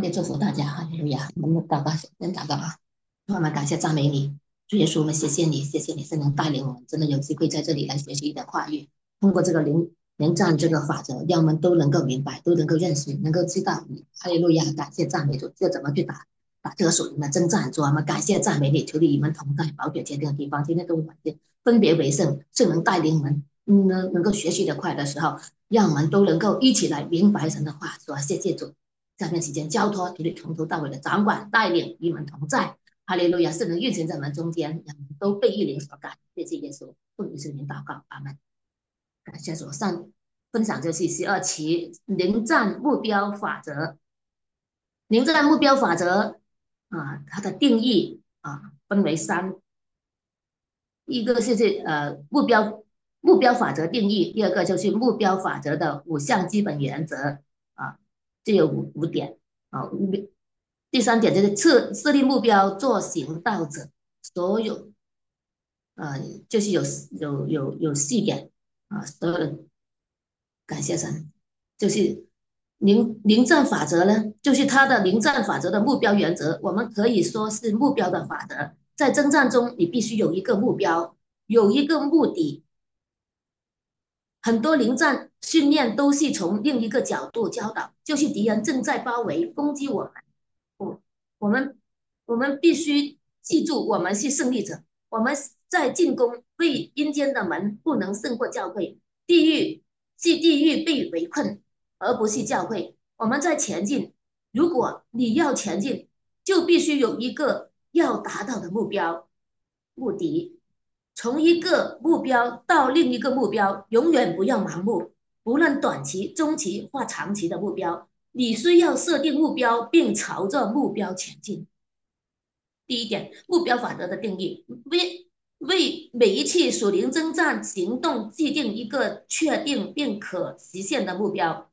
也祝福大家，哈利路亚！我们祷告，先祷告啊！我们感谢赞美你，主耶稣，我们谢谢你，谢谢你是能带领我们，真的有机会在这里来学习你的话语，通过这个临战这个法则，让我们都能够明白，都能够认识，能够知道你。哈利路亚！感谢赞美主，这怎么去打这个属灵的征战？主啊，我们感谢赞美你，求你与我们同在，保守坚定的地方，今天都分别为圣，圣能带领我们，能够学习的快的时候，让我们都能够一起来明白神的话。主啊，谢谢主。下面时间交托，求你从头到尾的掌管带领，与我们同在。哈利路亚，是能运行在我们中间，让我们都被一灵所感。谢谢耶稣，奉耶稣名祷告，阿门。感谢主，分享就是12期临战目标法则。临战目标法则它的定义分为三，一个是目标法则定义，第二个就是目标法则的5项基本原则这有五点第三点就是设立目标做行道者，所有就是有4点所有的感谢神，就是临战法则呢，就是它的临战法则的目标原则，我们可以说是目标的法则。在征战中，你必须有一个目标，有一个目的。很多临战训练都是从另一个角度教导，就是敌人正在包围攻击我们，我我们我们必须记住，我们是胜利者。我们在进攻，为阴间的门不能胜过教会。地狱被围困，而不是教会。我们在前进，如果你要前进，就必须有一个要达到的目的。从一个目标到另一个目标，永远不要盲目，不论短期、中期或长期的目标，你需要设定目标，并朝着目标前进。第一点，目标法则的定义，为每一次属灵征战行动制定一个确定并可实现的目标。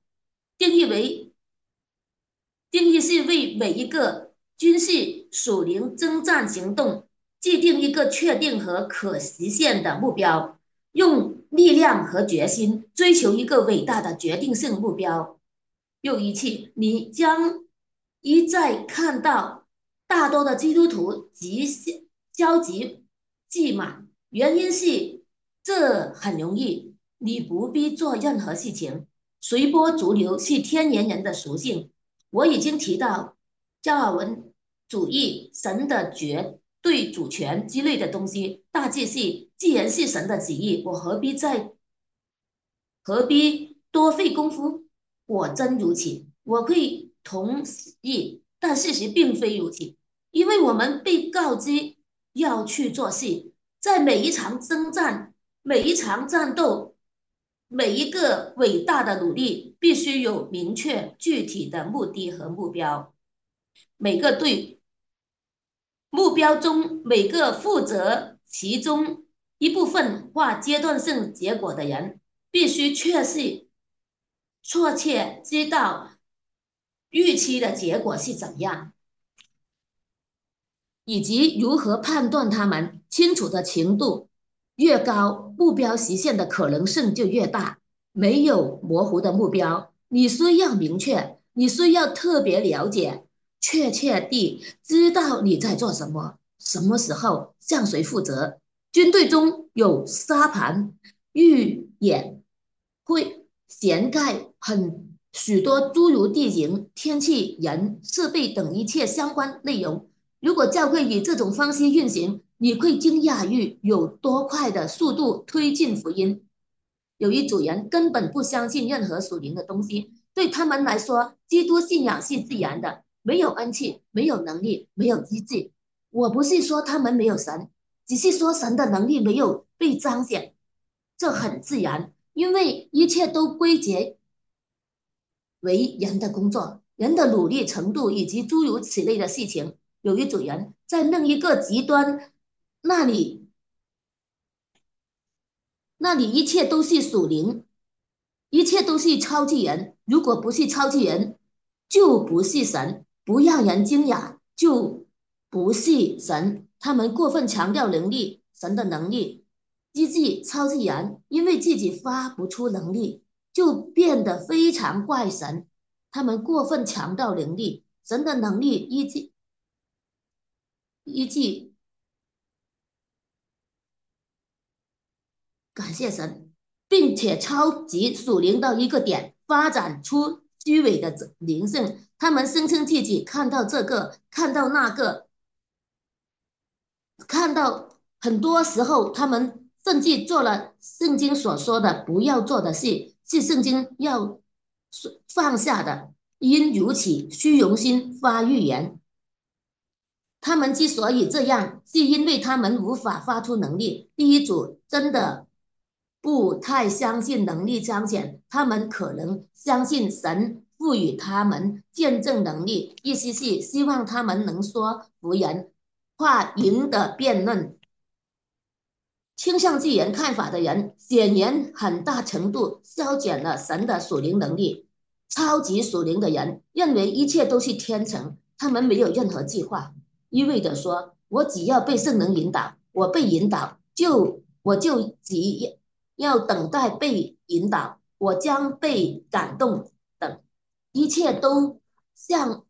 定义是为每一个军事属灵征战行动制定一个确定和可实现的目标，用力量和决心追求一个伟大的决定性目标。又一次，你将一再看到大多的基督徒消极既满，原因是这很容易，你不必做任何事情，随波逐流是天然人的属性。我已经提到加尔文主义、神的绝对主权之类的东西，大致是既然是神的旨意，我何必多费功夫？果真如此，我可以同意，但事实并非如此，因为我们被告知要去做事，在每一场征战、每一场战斗、每一个伟大的努力，必须有明确具体的目的和目标。每个对目标中每个负责其中一部分或阶段性结果的人，必须确切知道预期的结果是怎样，以及如何判断它们。清楚的程度越高，目标实现的可能性就越大。没有模糊的目标，你需要明确，你需要特别了解，确切地知道你在做什么，什么时候向谁负责。军队中有沙盘、预演，会涵盖许多诸如地形、天气、人、设备等一切相关内容。如果教会以这种方式运行，你会惊讶于有多快的速度推进福音。有一组人根本不相信任何属灵的东西，对他们来说，基督信仰是自然的，没有恩赐，没有能力，没有机制。我不是说他们没有神，只是说神的能力没有被彰显，这很自然，因为一切都归结为人的工作、人的努力程度以及诸如此类的事情。有一组人在另一个极端，那里一切都是属灵，一切都是超级人。如果不是超级人，就不是神。不让人惊讶，就不是神。他们过分强调能力，神的能力，机智超自然，因为自己发不出能力，就变得非常怪神。他们过分强调能力， 神的能力依据感谢神，并且超级属灵到一个点，发展出虚伪的灵性。他们声称自己看到这个，看到那个，看到很多时候，他们甚至做了圣经所说的不要做的事，是圣经要放下的。因如此，虚荣心发预言。他们之所以这样，是因为他们无法发出能力。第一组真的不太相信能力彰显，他们可能相信神赋予他们见证能力，意思是希望他们能说服人，话赢得辩论。倾向自然看法的人，显然很大程度消减了神的属灵能力。超级属灵的人认为一切都是天成，他们没有任何计划，一味地说：“我只要被圣灵引导，我被引导，我就只要等待被引导，我将被感动等，一切都像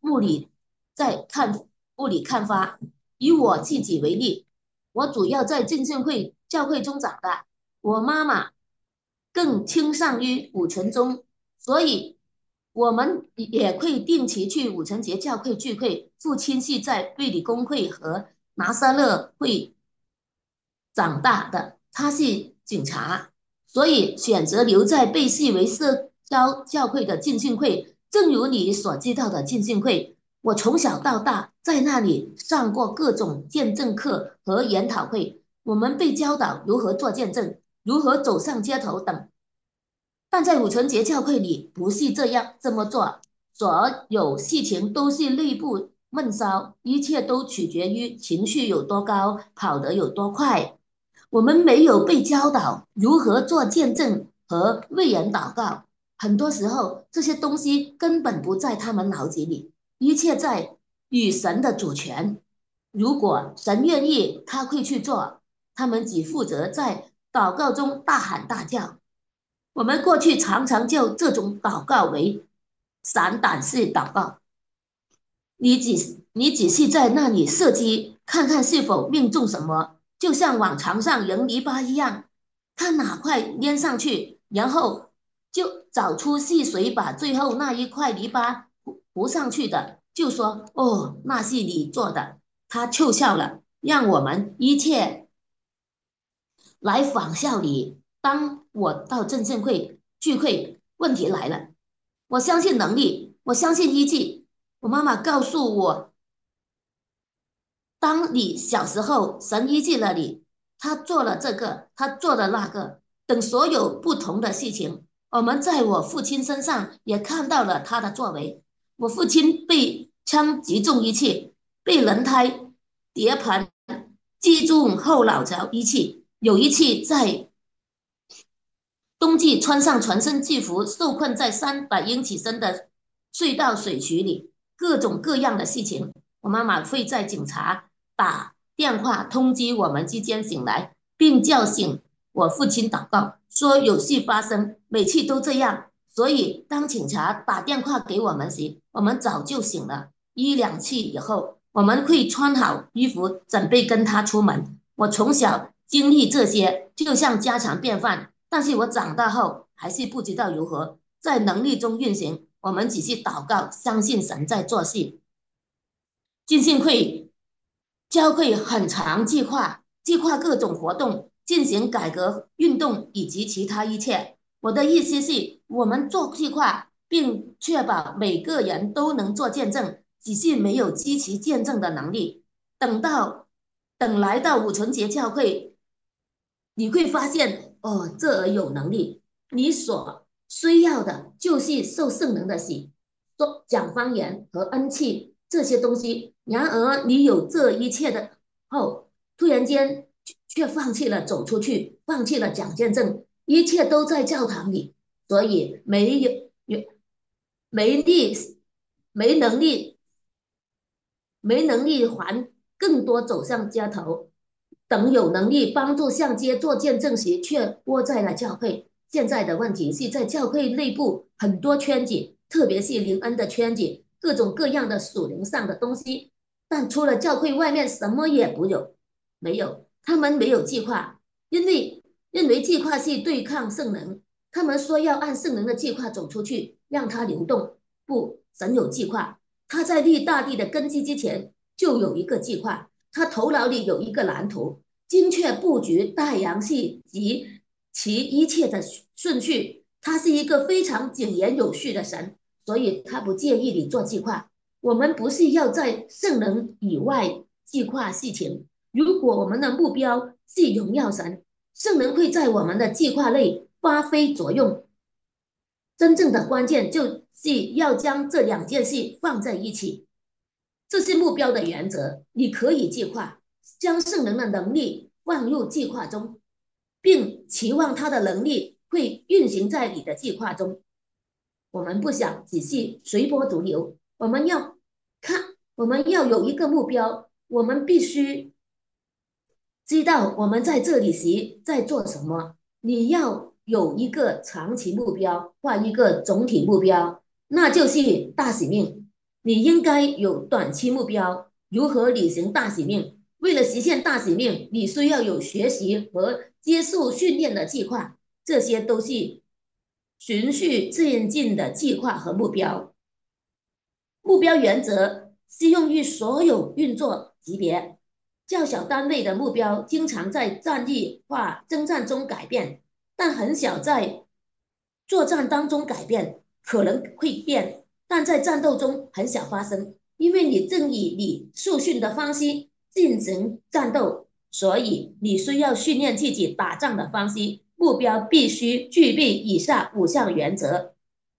雾里看花。”以我自己为例，我主要在浸信会教会中长大，我妈妈更倾向于五纯宗，所以我们也会定期去五旬节教会聚会。父亲是在卫理公会和拿撒勒会长大的，他是警察，所以选择留在被视为社交教会的浸信会。正如你所知道的浸信会，我从小到大在那里上过各种见证课和研讨会，我们被教导如何做见证，如何走上街头等。但在五旬节教会里不是这么做，所有事情都是内部闷烧，一切都取决于情绪有多高，跑得有多快。我们没有被教导如何做见证和为人祷告，很多时候这些东西根本不在他们脑子里，一切在与神的主权。如果神愿意，他会去做，他们只负责在祷告中大喊大叫。我们过去常常叫这种祷告为散胆式祷告，你只是在那里射击，看看是否命中什么，就像往床上扔泥巴一样，看哪块粘上去，然后就找出是谁把最后那一块泥巴糊上去的，就说哦，那是你做的。他臭笑了，让我们一切来仿效你。当我到正正会聚会，问题来了，我相信能力，我相信医治。我妈妈告诉我，当你小时候，神医治了你，他做了这个，他做了那个，等所有不同的事情，我们在我父亲身上也看到了他的作为。我父亲被枪击中一次，被轮胎、碟盘击中后脑勺一次，有一次在冬季穿上全身制服，受困在300英尺深的隧道水渠里，各种各样的事情。我妈妈会在警察打电话通知我们之间醒来，并叫醒我父亲祷告，说有事发生，每次都这样。所以当警察打电话给我们时，我们早就醒了。1、2次以后，我们会穿好衣服，准备跟他出门。我从小经历这些，就像家常便饭。但是我长大后还是不知道如何在能力中运行。我们只是祷告，相信神在做事。浸信会教会很常计划各种活动，进行改革运动以及其他一切。我的意思是，我们做计划，并确保每个人都能做见证，只是没有支持见证的能力。等来到五旬节教会，你会发现，哦，这儿有能力，你所需要的就是受圣灵的洗，说讲方言和恩赐这些东西。然而，你有这一切的后，突然间却放弃了走出去，放弃了讲见证，一切都在教堂里，所以没力、没能力、没能力还更多走上街头。等有能力帮助上街做见证时，却窝在了教会。现在的问题是在教会内部很多圈子，特别是灵恩的圈子， 各种各样的属灵上的东西，但除了教会外面什么也没有，他们没有计划，因为认为计划是对抗圣灵，他们说要按圣灵的计划走出去，让它流动。不，神有计划，他在立大地的根基之前就有一个计划，他头脑里有一个蓝图，精确布局太阳系及其一切的顺序。他是一个非常井然有序的神，所以他不介意你做计划。我们不是要在圣人以外计划事情。如果我们的目标是荣耀神，圣人会在我们的计划内发挥作用。真正的关键就是要将这两件事放在一起，这是目标的原则。你可以计划，将圣人的能力放入计划中，并期望他的能力会运行在你的计划中。我们不想只是随波逐流，我们要有一个目标，我们必须知道我们在这里时在做什么。你要有一个长期目标，画一个总体目标，那就是大使命。你应该有短期目标，如何履行大使命？为了实现大使命，你需要有学习和接受训练的计划，这些都是循序渐进的计划和目标。目标原则适用于所有运作级别。较小单位的目标经常在战役化征战中改变，但很少在作战当中改变，可能会变，但在战斗中很少发生，因为你正以你受训的方式进行战斗，所以你需要训练自己打仗的方式。目标必须具备以下5项原则：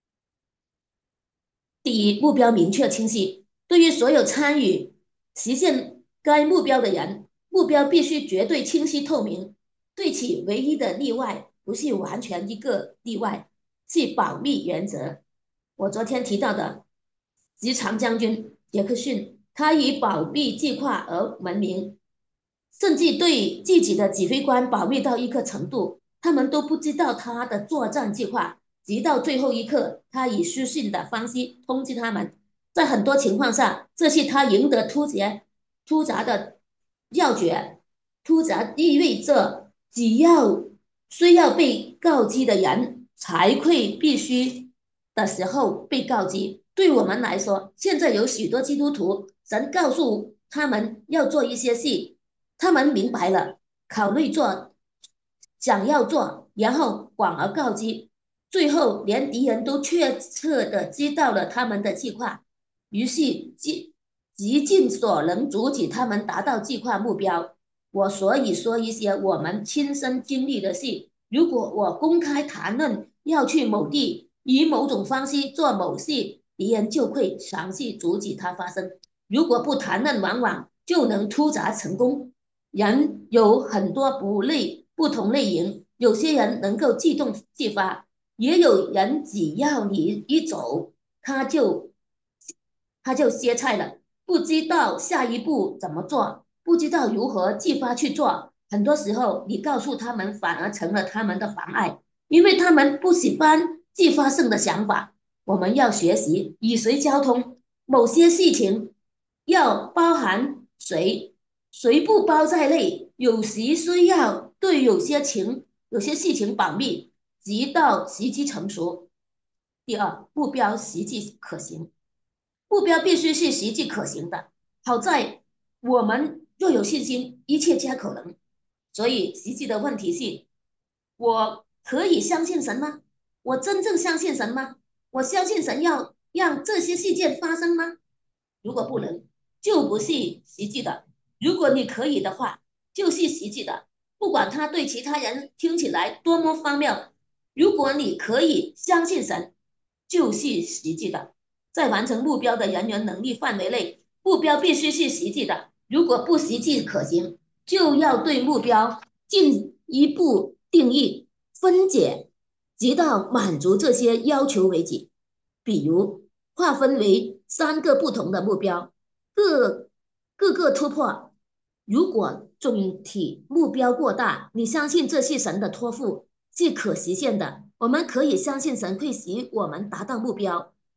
第一，目标明确清晰。对于所有参与实现该目标的人，目标必须绝对清晰透明。对其唯一的例外，不是完全一个例外，是保密原则。我昨天提到的职场将军杰克逊，他以保密计划而闻名，甚至对自己的指挥官保密到一个程度，他们都不知道他的作战计划。直到最后一刻，他以书信的方式通知他们。在很多情况下，这是他赢得突袭的要诀。突袭意味着只要需要被告知的人才会必须的时候被告知。对我们来说，现在有许多基督徒，神告诉他们要做一些事，他们明白了，考虑做，想要做，然后广而告之，最后连敌人都确切的知道了他们的计划，于是极尽所能阻止他们达到计划目标。我所以说一些我们亲身经历的事。如果我公开谈论要去某地，以某种方式做某事，敌人就会尝试阻止它发生。如果不谈论，往往就能突袭成功。人有很多不同类型，有些人能够自动自发，也有人只要你一走，他就歇菜了，不知道下一步怎么做，不知道如何自发去做。很多时候，你告诉他们，反而成了他们的妨碍，因为他们不喜欢自发性的想法。我们要学习与谁交通，某些事情要包含谁不包在内，有时需要对有些事情保密，直到时机成熟。第二，目标实际可行。目标必须是实际可行的。好在我们若有信心，一切皆可能。所以实际的问题是：我可以相信神吗？我真正相信神吗？我相信神要让这些事件发生吗？如果不能，就不是实际的；如果你可以的话，就是实际的。不管它对其他人听起来多么荒谬，如果你可以相信神，就是实际的。在完成目标的人员能力范围内，目标必须是实际的。如果不实际可行，就要对目标进一步定义、分解，直到满足这些要求为止。比如，划分为3个不同的目标，各个突破。如果总体目标过大，你相信这是神的托付，是可实现的，我们可以相信神会使我们达到目标。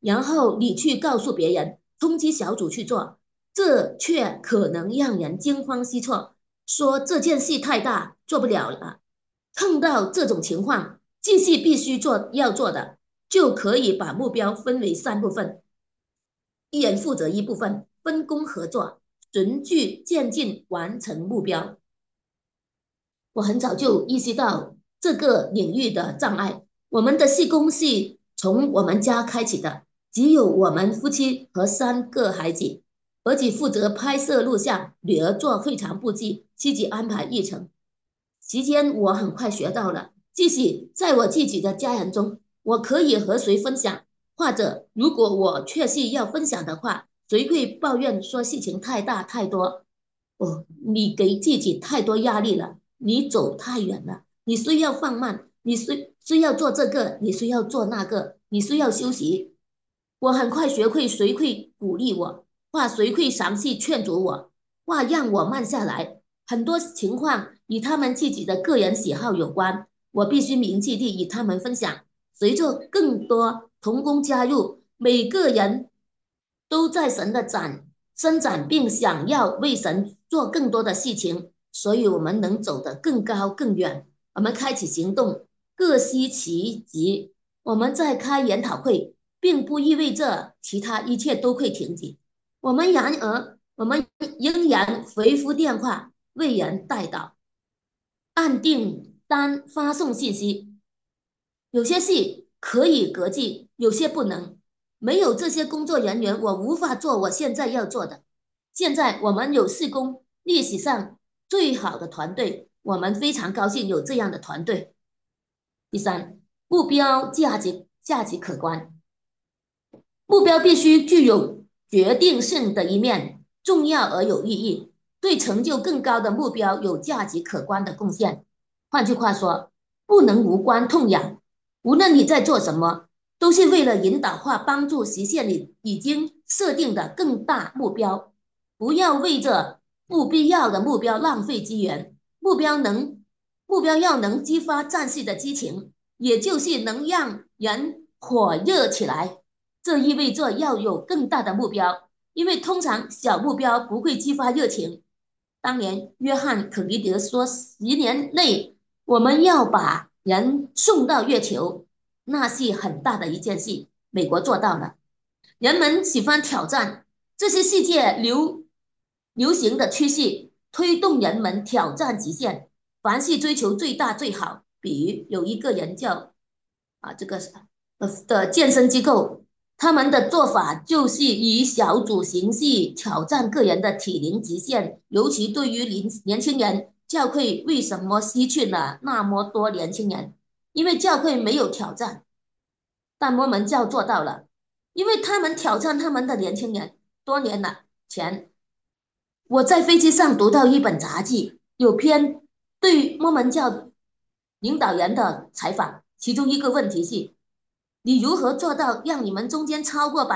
然后你去告诉别人，通知小组去做，这却可能让人惊慌失措，说这件事太大，做不了了。碰到这种情况，继续必须要做的，就可以把目标分为3部分，一人负责一部分，分工合作，循序渐进完成目标。我很早就意识到这个领域的障碍。我们的施工是从我们家开启的，只有我们夫妻和3个孩子，儿子负责拍摄录像，女儿做会场布置，妻子安排议程。期间我很快学到了，即使在我自己的家人中，我可以和谁分享，或者如果我确实要分享的话，谁会抱怨说事情太大太多？哦，你给自己太多压力了，你走太远了，你需要放慢，你需要做这个，你需要做那个，你需要休息。我很快学会谁会鼓励我，或谁会尝试劝阻我，或让我慢下来。很多情况与他们自己的个人喜好有关，我必须明确地与他们分享。随着更多同工加入，每个人都在神的伸展，并想要为神做更多的事情，所以我们能走得更高更远。我们开启行动，各司其职。我们在开研讨会，并不意味着其他一切都会停止。我们仍然回复电话，为人代祷，按订单发送信息。有些事可以隔拒，有些不能。没有这些工作人员，我无法做我现在要做的。现在我们有施工历史上最好的团队，我们非常高兴有这样的团队。第3，目标价值可观，目标必须具有决定性的一面，重要而有意义，对成就更高的目标有价值可观的贡献。换句话说，不能无关痛痒。无论你在做什么，都是为了引导或帮助实现你已经设定的更大目标。不要为着不必要的目标浪费资源。目标要能激发战士的激情，也就是能让人火热起来。这意味着要有更大的目标，因为通常小目标不会激发热情。当年约翰·肯尼迪说，10年内我们要把人送到月球，那是很大的一件事。美国做到了。人们喜欢挑战，这是世界流行的趋势，推动人们挑战极限，凡是追求最大最好。比如有一个人叫这个的健身机构，他们的做法就是以小组形式挑战个人的体龄极限，尤其对于年轻人，教会为什么失去了那么多年轻人？因为教会没有挑战，但摩门教做到了，因为他们挑战他们的年轻人。多年了前，我在飞机上读到一本杂志，有篇对摩门教领导人的采访，其中一个问题是：你如何做到让你们中间超过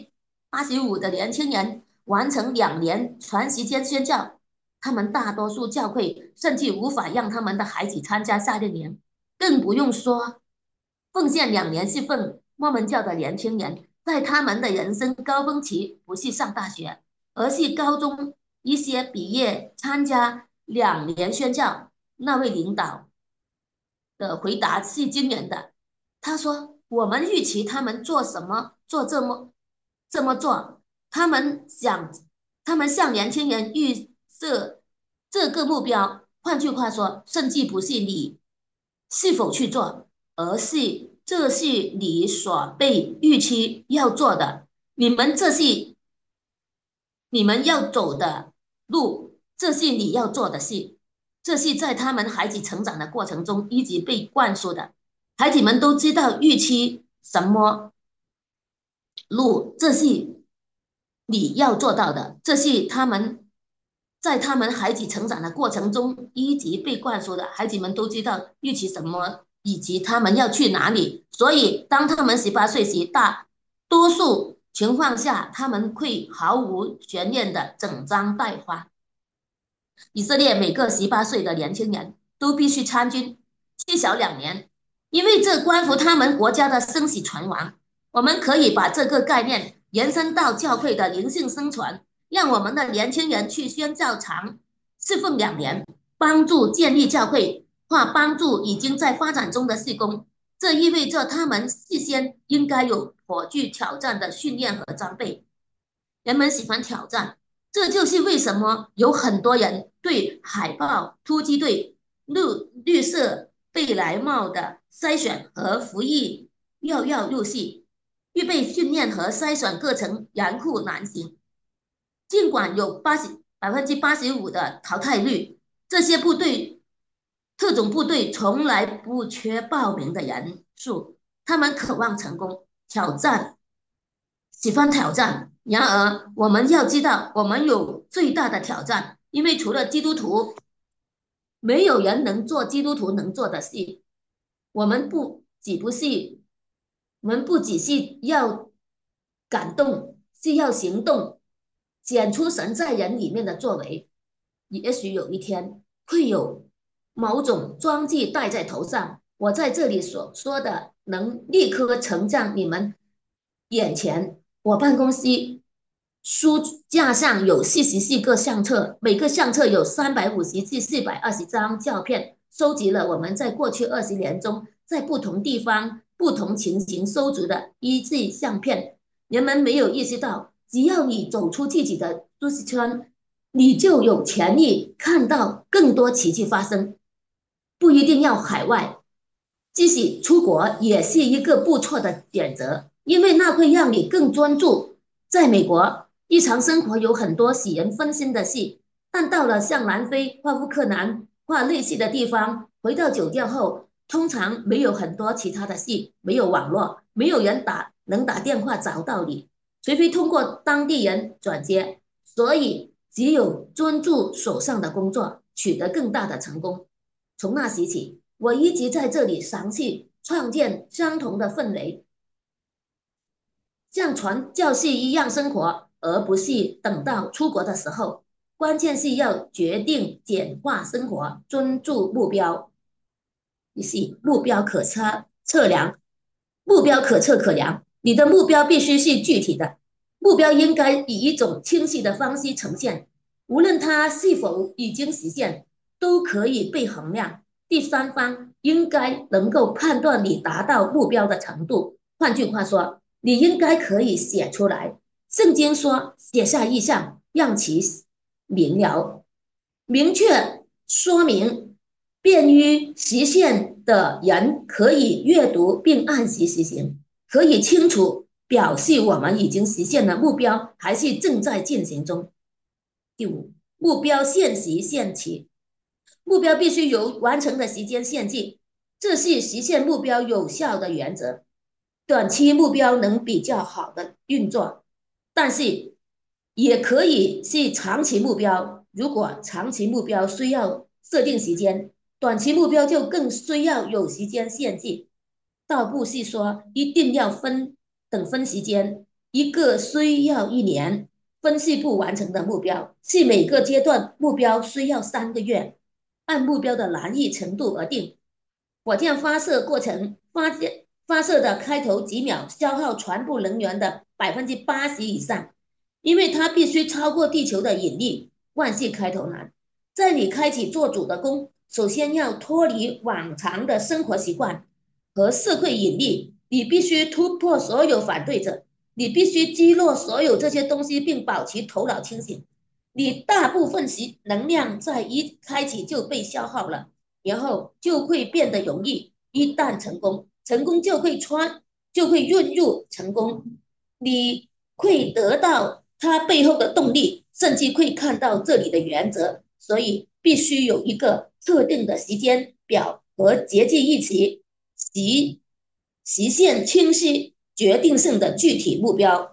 85%的年轻人完成2年全时间宣教？他们大多数教会甚至无法让他们的孩子参加夏令营，更不用说奉献2年侍奉。摩门教的年轻人在他们的人生高峰期不是上大学，而是高中一些毕业参加2年宣教。那位领导的回答是惊人的，他说：“我们预期他们做什么，做这么做，他们向年轻人预设这个目标。换句话说，甚至不是你是否去做，而是这是你所被预期要做的。这是你们要走的路，这是你要做的事。”这是在他们孩子成长的过程中一直被灌输的。孩子们都知道预期什么路，这是你要做到的。这是在他们孩子成长的过程中一直被灌输的。孩子们都知道预期什么，以及他们要去哪里。所以，当他们18岁时，大多数情况下，他们会毫无悬念的整装待发。以色列每个18岁的年轻人都必须参军，至少2年，因为这关乎他们国家的生死存亡。 我们可以把这个概念延伸到教会的灵性生存，让我们的年轻人去宣教场侍奉2年，帮助建立教会或帮助已经在发展中的事工。这意味着他们事先应该有颇具挑战的训练和装备。人们喜欢挑战，这就是为什么有很多人对海豹、突击队、绿色贝莱帽的筛选和服役跃跃入戏。预备训练和筛选课程严酷难行，尽管有85%的淘汰率，这些特种部队从来不缺报名的人数，他们渴望成功，喜欢挑战。然而，我们要知道，我们有最大的挑战，因为除了基督徒，没有人能做基督徒能做的事。我们不只不是，我们不只是要感动，是要行动，显出神在人里面的作为。也许有一天会有某种装置戴在头上，我在这里所说的能立刻呈上你们眼前。我办公室书架上有44个相册，每个相册有350至420张照片，收集了我们在过去20年中在不同地方、不同情形收集的1至相片。人们没有意识到，只要你走出自己的舒适圈，你就有潜力看到更多奇迹发生。不一定要海外，即使出国也是一个不错的选择，因为那会让你更专注。在美国，日常生活有很多使人分心的事，但到了像南非或乌克兰或类似的地方，回到酒店后，通常没有很多其他的事，没有网络，没有人能打电话找到你，除非通过当地人转接。所以，只有专注手上的工作，取得更大的成功。从那时起，我一直在这里尝试创建相同的氛围，像传教士一样生活，而不是等到出国的时候。关键是要决定简化生活，专注目标，于是目标可测可量。你的目标必须是具体的，目标应该以一种清晰的方式呈现，无论它是否已经实现，都可以被衡量。第三方应该能够判断你达到目标的程度。换句话说，你应该可以写出来。圣经说，写下意向，让其明了，明确说明，便于实现的人可以阅读并按时实行，可以清楚表示我们已经实现了目标，还是正在进行中。第五，目标限时限期，目标必须有完成的时间限制，这是实现目标有效的原则。短期目标能比较好的运作，但是也可以是长期目标。如果长期目标需要设定时间，短期目标就更需要有时间限制。倒不是说一定要分时间，一个需要1年分析不完成的目标，是每个阶段目标需要3个月，按目标的难易程度而定。火箭发射过程发射的开头几秒消耗全部能源的80%以上，因为它必须超过地球的引力。万事开头难，在你开启做主的功，首先要脱离往常的生活习惯和社会引力，你必须突破所有反对者，你必须击落所有这些东西，并保持头脑清醒。你大部分能量在一开启就被消耗了，然后就会变得容易。一旦成功，成功就会运入成功，你会得到它背后的动力，甚至会看到这里的原则。所以必须有一个特定的时间表和节制日期，实现清晰、决定性的具体目标。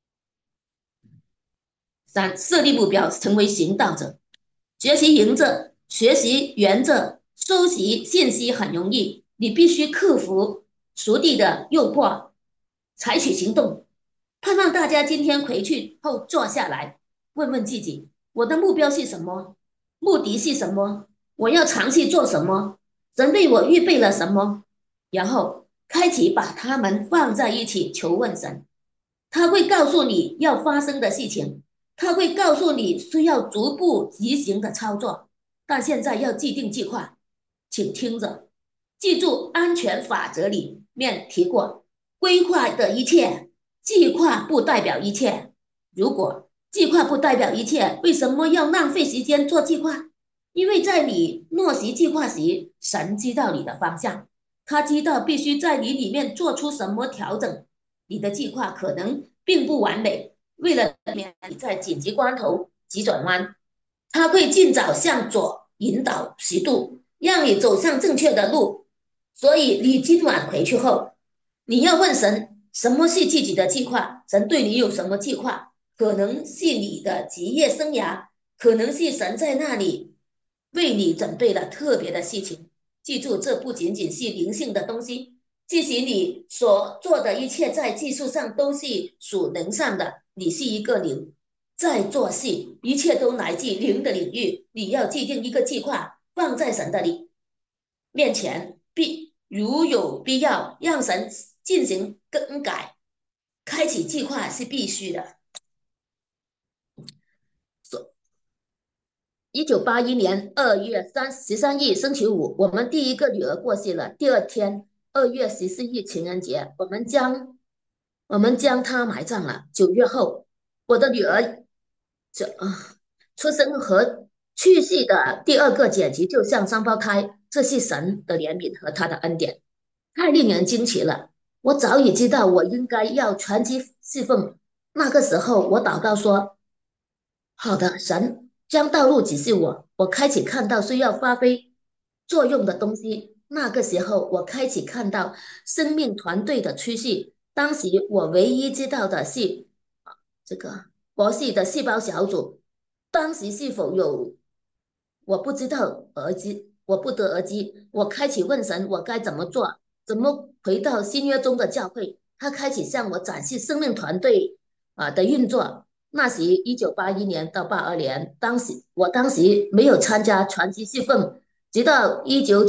三、设立目标，成为行道者。学习原则，收集信息很容易，你必须克服熟地的诱惑，采取行动。盼望大家今天回去后坐下来，问问自己：我的目标是什么？目的是什么？我要尝试做什么？神为我预备了什么？然后开启把它们放在一起求问神，他会告诉你要发生的事情，他会告诉你需要逐步执行的操作。但现在要制定计划，请听着，记住安全法则里面提过，规划的一切，计划不代表一切。如果计划不代表一切，为什么要浪费时间做计划？因为在你落实计划时，神知道你的方向，他知道必须在你里面做出什么调整。你的计划可能并不完美，为了避免你在紧急关头急转弯，他会尽早向左引导10度，让你走上正确的路。所以你今晚回去后，你要问神，什么是自己的计划？神对你有什么计划？可能是你的职业生涯，可能是神在那里为你准备了特别的事情。记住，这不仅仅是灵性的东西，即使你所做的一切在技术上都是属灵上的，你是一个灵，在做事，一切都来自灵的领域。你要制定一个计划，放在神的面前，如有必要，让神进行更改。开启计划是必须的。1981年2月13日星期五，我们第一个女儿过世了。第二天2月14日情人节，我们将她埋葬了。9月后，我的女儿出生和去世的第二个姐姐就像双胞胎，这是神的怜悯和他的恩典，太令人惊奇了。我早已知道我应该要全机侍奉。那个时候，我祷告说：好的，神将道路指示我，我开始看到需要发挥作用的东西。那个时候，我开始看到生命团队的趋势。当时我唯一知道的是，这个博士的细胞小组，当时是否有，我不知道而知，我不得而知。我开始问神，我该怎么做？怎么回到新约中的教会？他开始向我展示生命团队的运作。那时1981年到82年，当时没有参加传奇侍奉，直到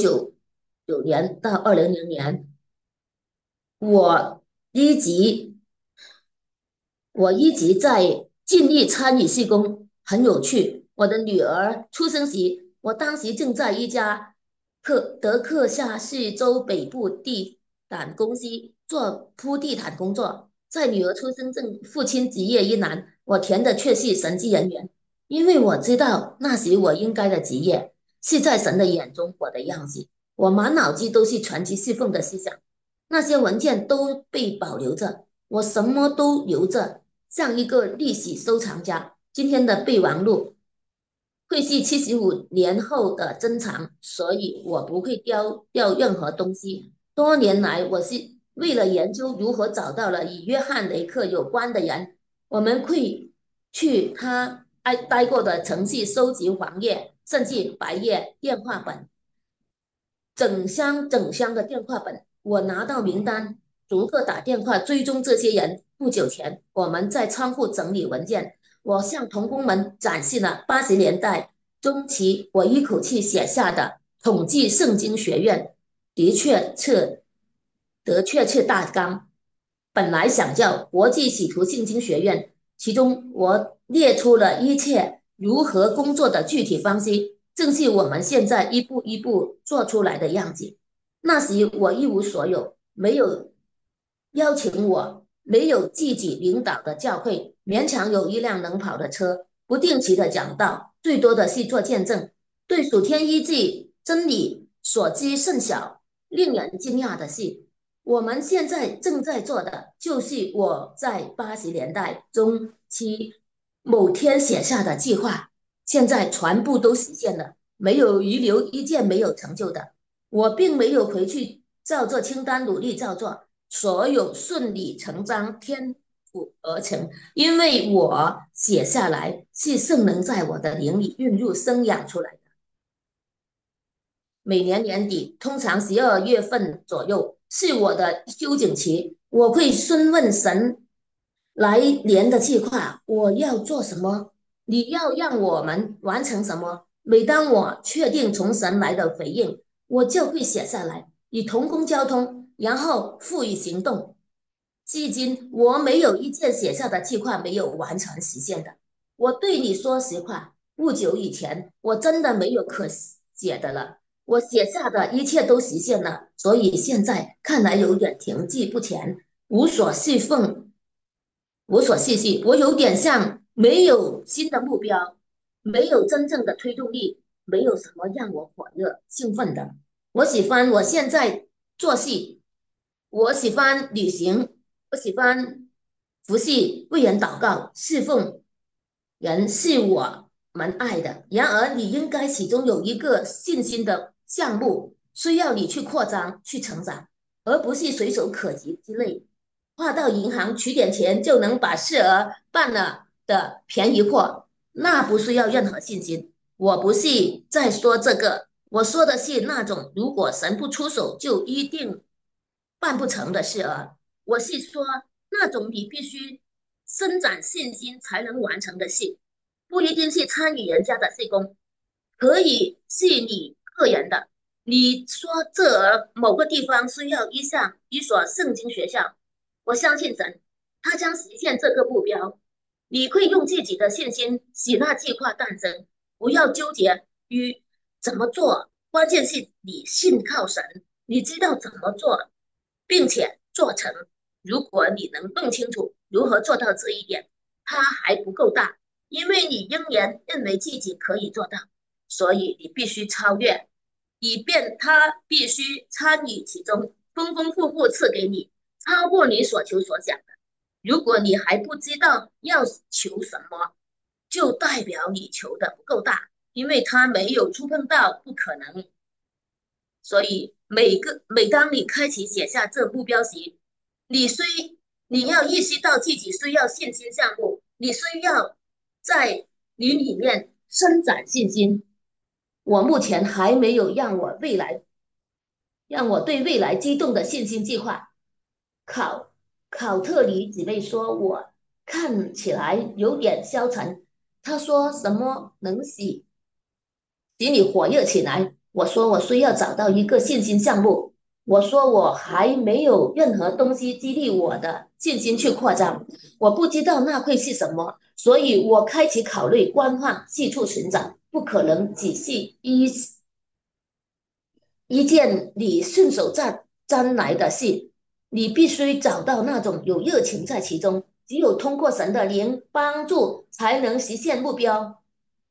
1999年到2000年，我一直我一直在尽力参与事工，很有趣。我的女儿出生时，我当时正在一家德克萨斯州北部地毯公司做铺地毯工作。在女儿出生证父亲职业一栏，我填的却是神职人员，因为我知道那时我应该的职业是在神的眼中我的样子。我满脑子都是传奇侍奉的思想，那些文件都被保留着，我什么都留着。像一个历史收藏家，今天的备忘录会是75年后的珍藏，所以我不会丢掉任何东西。多年来，我是为了研究如何找到了与约翰雷克有关的人，我们会去他待过的城市收集黄页，甚至白页电话本，整箱的电话本。我拿到名单，逐个打电话追踪这些人。不久前，我们在仓库整理文件，我向同工们展示了80年代中期我一口气写下的统计圣经学院的确是大纲。本来想叫国际使徒信经学院，其中我列出了一切如何工作的具体方式，正是我们现在一步一步做出来的样子。那时我一无所有，没有邀请我，没有自己领导的教会，勉强有一辆能跑的车，不定期的讲道，最多的是做见证。对属天医治真理所知甚少。令人惊讶的是，我们现在正在做的，就是我在80年代中期某天写下的计划，现在全部都实现了，没有遗留一件没有成就的。我并没有回去照做清单努力照做，所有顺理成章，天赋而成，因为我写下来是圣能在我的灵里孕育生养出来的。每年年底，通常12月份左右是我的休整期，我会询问神来年的计划，我要做什么？你要让我们完成什么？每当我确定从神来的回应，我就会写下来，以同工交通。 然后付予行动。至今我没有一件写下的计划没有完成实现的。我对你说实话，不久以前我真的没有可写的了，我写下的一切都实现了，所以现在看来有点停滞不前，无所事奉，无所事事。我有点像没有新的目标，没有真正的推动力，没有什么让我火热兴奋的。我喜欢我现在做戏，我喜欢旅行，我喜欢服侍、为人祷告、侍奉人，是我们爱的。然而，你应该其中有一个信心的项目，需要你去扩张、去成长，而不是随手可及之类。花到银行取点钱就能把事儿办了的便宜货，那不需要任何信心。我不是在说这个，我说的是那种如果神不出手就一定办不成的事儿。我是说那种你必须伸展信心才能完成的事，不一定是参与人家的事工，可以是你个人的。你说这儿某个地方需要一所圣经学校，我相信神，他将实现这个目标。你会用自己的信心使那计划诞生，不要纠结于怎么做，关键是你信靠神，你知道怎么做，并且做成。如果你能弄清楚如何做到这一点，它还不够大，因为你仍然认为自己可以做到，所以你必须超越，以便他必须参与其中，丰丰富富赐给你，超过你所求所想的。如果你还不知道要求什么，就代表你求的不够大，因为他没有触碰到，不可能。所以每当你开启写下这目标时，你需你要意识到自己需要信心项目，你需要在你里面伸展信心。我目前还没有让我对未来激动的信心计划。考考特里姊妹说我看起来有点消沉，她说什么能使你火热起来？我说我需要找到一个信心项目。我说我还没有任何东西激励我的信心去扩张，我不知道那会是什么，所以我开始考虑观望，四处寻找。不可能只是一件你顺手沾来的事，你必须找到那种有热情在其中。只有通过神的灵帮助，才能实现目标。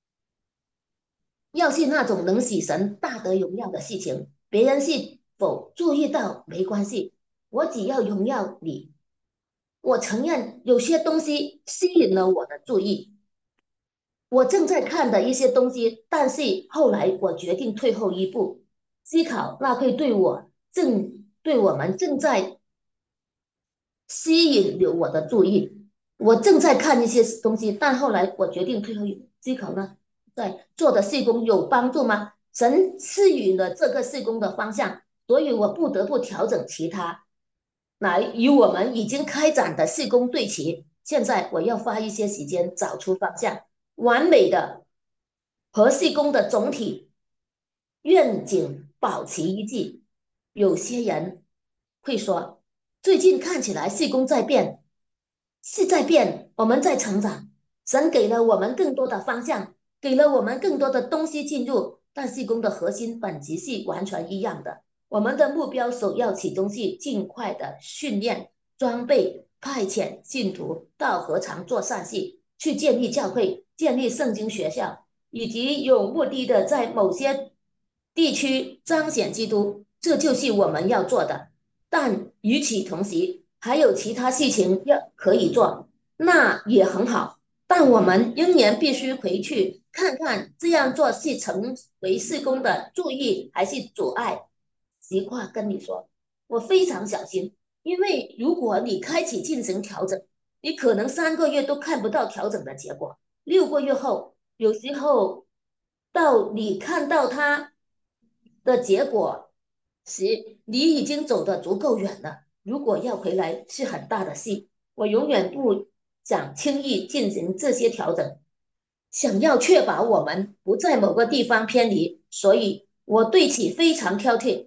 要是那种能使神大得荣耀的事情，别人是否注意到没关系，我只要荣耀你。我承认有些东西吸引了我的注意，我正在看的一些东西，但是后来我决定退后一步，思考那会对我们正在吸引了我的注意。我正在看一些东西，但后来我决定退后一步，思考呢，在做的事工有帮助吗？神赐予了这个事工的方向，所以我不得不调整其他，来与我们已经开展的事工对齐。现在我要花一些时间找出方向，完美的和事工的总体愿景保持一致。有些人会说，最近看起来事工在变，是在变，我们在成长。神给了我们更多的方向，给了我们更多的东西进入，但事工的核心本质是完全一样的。我们的目标首要启动是尽快的训练、装备、派遣信徒到何常做善事，去建立教会、建立圣经学校，以及有目的的在某些地区彰显基督。这就是我们要做的。但与此同时，还有其他事情可以做，那也很好。但我们仍然必须回去看看，这样做是成为事工的注意还是阻碍。实话跟你说，我非常小心，因为如果你开启进行调整，你可能3个月都看不到调整的结果，6个月后，有时候到你看到它的结果时，你已经走得足够远了。如果要回来是很大的事，我永远不想轻易进行这些调整，想要确保我们不在某个地方偏离，所以我对此非常挑剔。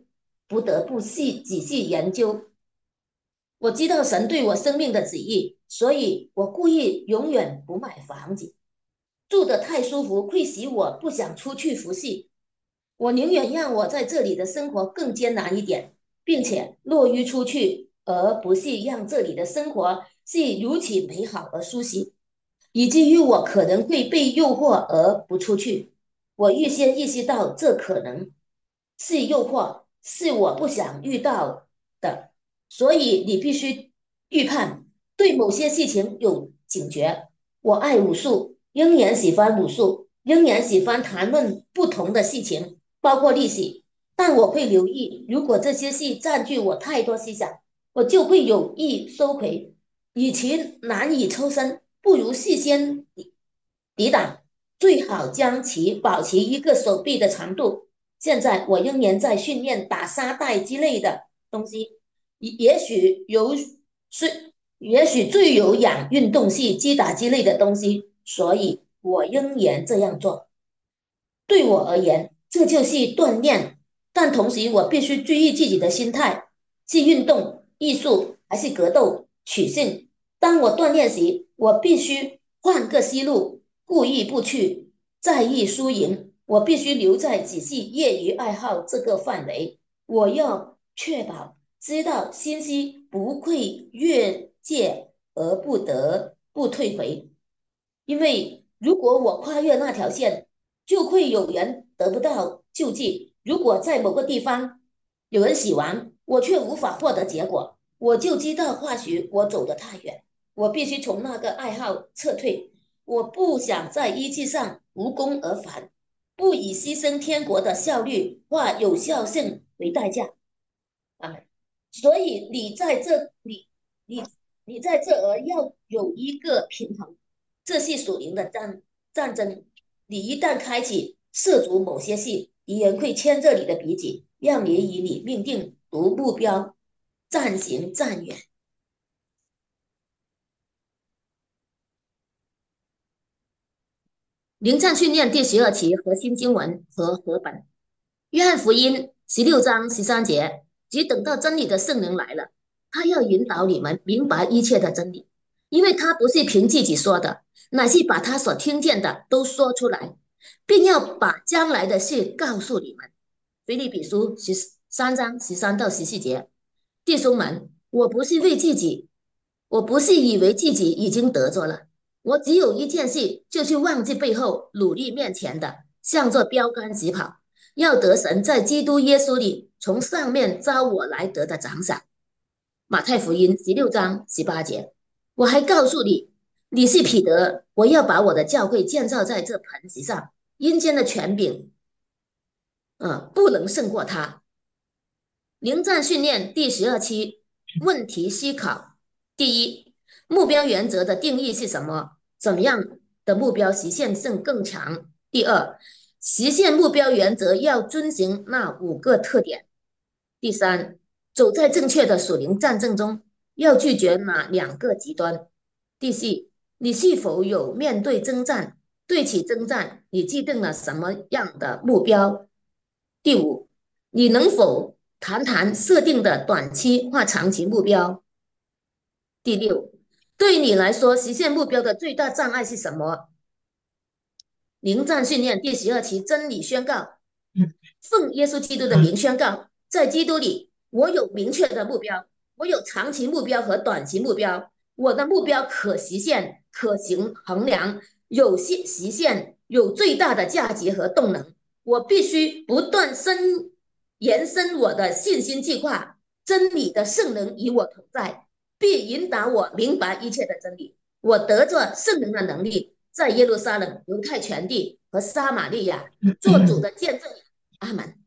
不得不仔细研究。我知道神对我生命的旨意，所以我故意永远不买房子，住得太舒服会使我不想出去服侍。我宁愿让我在这里的生活更艰难一点，并且乐于出去，而不是让这里的生活是如此美好而舒适，以至于我可能会被诱惑而不出去。我预先意识到这可能是诱惑，是我不想遇到的，所以你必须预判，对某些事情有警觉。我爱武术，仍然喜欢武术，仍然喜欢谈论不同的事情，包括历史。但我会留意，如果这些事占据我太多思想，我就会有意收回。与其难以抽身，不如事先抵挡，最好将其保持一个手臂的长度。现在我仍然在训练打沙袋之类的东西，也许也许最有氧运动是击打之类的东西，所以我仍然这样做。对我而言，这就是锻炼，但同时我必须注意自己的心态，是运动、艺术还是格斗、取胜。当我锻炼时，我必须换个思路，故意不去在意输赢，我必须留在只是业余爱好这个范围。我要确保知道信息不会越界而不得不退回，因为如果我跨越那条线，就会有人得不到救济。如果在某个地方有人死亡，我却无法获得结果，我就知道或许我走得太远，我必须从那个爱好撤退。我不想在医治上无功而返，不以牺牲天国的效率或有效性为代价。啊，所以你你在这儿要有一个平衡，这是属灵的战争。你一旦开启涉足某些事，敌人会牵着你的鼻子，让你与你命定读目标暂行战远。临战训练第12期核心经文和合本：约翰福音16章13节，只等到真理的圣灵来了，他要引导你们明白一切的真理，因为他不是凭自己说的，乃是把他所听见的都说出来，并要把将来的事告诉你们。腓立比书13章13到14节，弟兄们，我不是以为自己已经得着了，我只有一件事，就是忘记背后，努力面前的，向着标杆直跑，要得神在基督耶稣里从上面招我来得的奖赏。马太福音16章18节，我还告诉你，你是彼得，我要把我的教会建造在这磐石上，阴间的权柄，不能胜过他。临战训练第12期问题思考：第一，目标原则的定义是什么？怎么样的目标实现性更强？第二，实现目标原则要遵循那5个特点。第三，走在正确的属灵战争中，要拒绝哪2个极端？第四，你是否有面对征战？对其征战，你制定了什么样的目标？第五，你能否谈谈设定的短期或长期目标？第六，对你来说，实现目标的最大障碍是什么？临战训练第12期真理宣告：奉耶稣基督的名宣告，在基督里，我有明确的目标，我有长期目标和短期目标。我的目标可实现、可行衡量，有实现，有最大的价值和动能。我必须不断延伸我的信心计划。真理的圣灵与我同在，必引导我明白一切的真理。我得着圣灵的能力，在耶路撒冷、犹太全地和撒玛利亚做主的见证。阿门。